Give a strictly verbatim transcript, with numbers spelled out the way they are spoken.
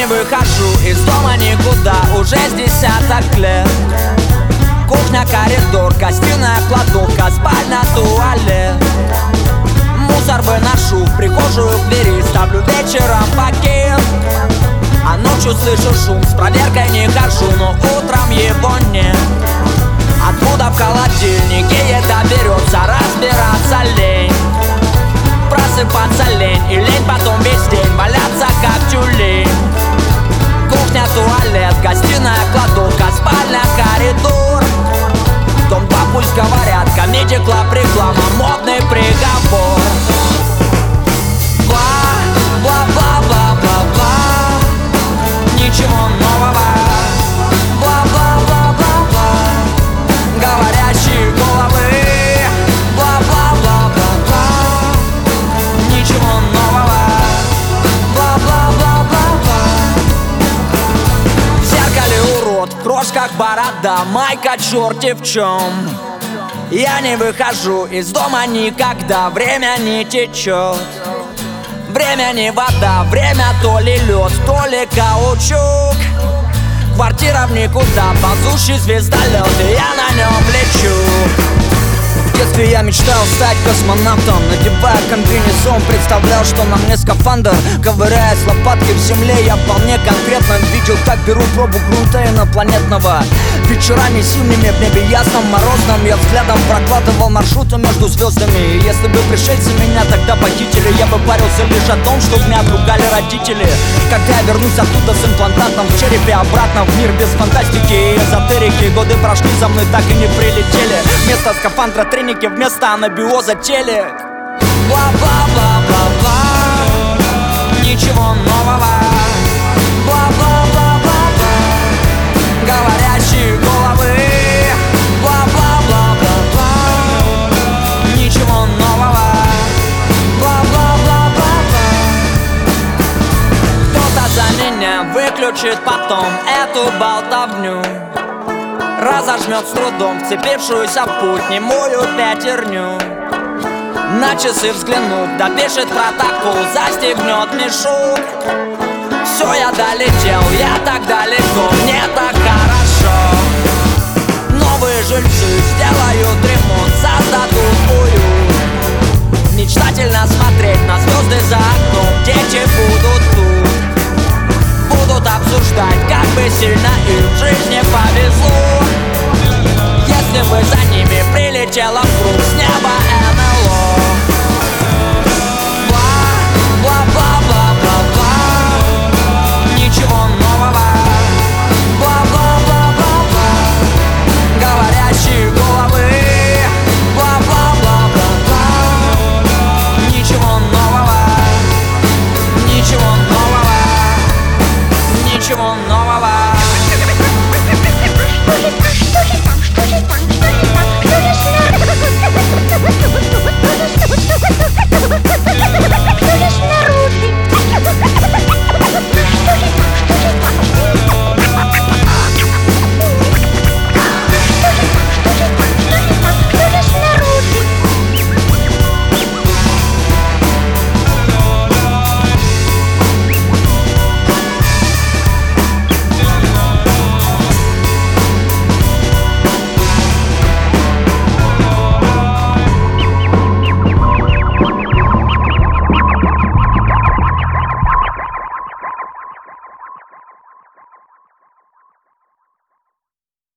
выхожу из дома никуда уже с десяток лет. Кухня, коридор, гостиная, кладовка, спальня, туалет. Мусор выношу в прихожую к двери, ставлю вечером пакет. А ночью слышу шум, с проверкой не хожу, но утром его нет. Откуда в холодильнике еда берется, разбираться лень. Просыпаться лень и лень потом весь день валяться как тюлень. Кухня, туалет, гостиная, кладовка, спальня, коридор. Дом два, пусть говорят, комедий клаб, реклама, модный приговор. Бла-бла-бла-бла-бла-бла, ничего нового. Бла-бла-бла-бла-бла, говорящие головы. Бла-бла-бла-бла-бла, ничего нового. Бла-бла-бла-бла-бла. В зеркале урод, в крошках борода, майка черти в чем. Я не выхожу из дома никогда, время не течет. Время не вода, время то ли лед, то ли каучук. Квартира в никуда, ползущий звездолет, и я на нем лечу. В детстве я мечтал стать космонавтом, надевая комбинезон, представлял, что на мне скафандр. Ковыряясь лопаткой в земле, я вполне конкретно видел, как беру пробу грунта инопланетного. Вечерами зимними в небе ясном, морозном я взглядом прокладывал маршруты между звездами. И если бы пришельцы меня тогда похитили, я бы парился лишь о том, что меня отругали родители. Когда я вернусь оттуда с имплантатом в черепе, обратно в мир без фантастики и эзотерики. Годы прошли, за мной так и не прилетели. Вместо скафандра треники, вместо анабиоза телек. Бла-бла-бла-бла-бла, ничего нового. Бла-бла-бла-бла-бла, говорящие головы. Бла-бла-бла-бла-бла, ничего нового. Бла-бла-бла-бла-бла. Кто-то за меня выключит потом эту болтовню, разожмет с трудом вцепившуюся в путь немую пятерню. На часы взглянув, допишет протокол, застегнет мешок. Все, я долетел, я так далеко, мне так хорошо. Новые жильцы сделают ремонт, создадут уют. Мечтательно смотреть на звезды за окном, дети будут тут. Будут обсуждать, как бы сильно им в жизни повезло. Если бы за ними прилетела вдруг с неба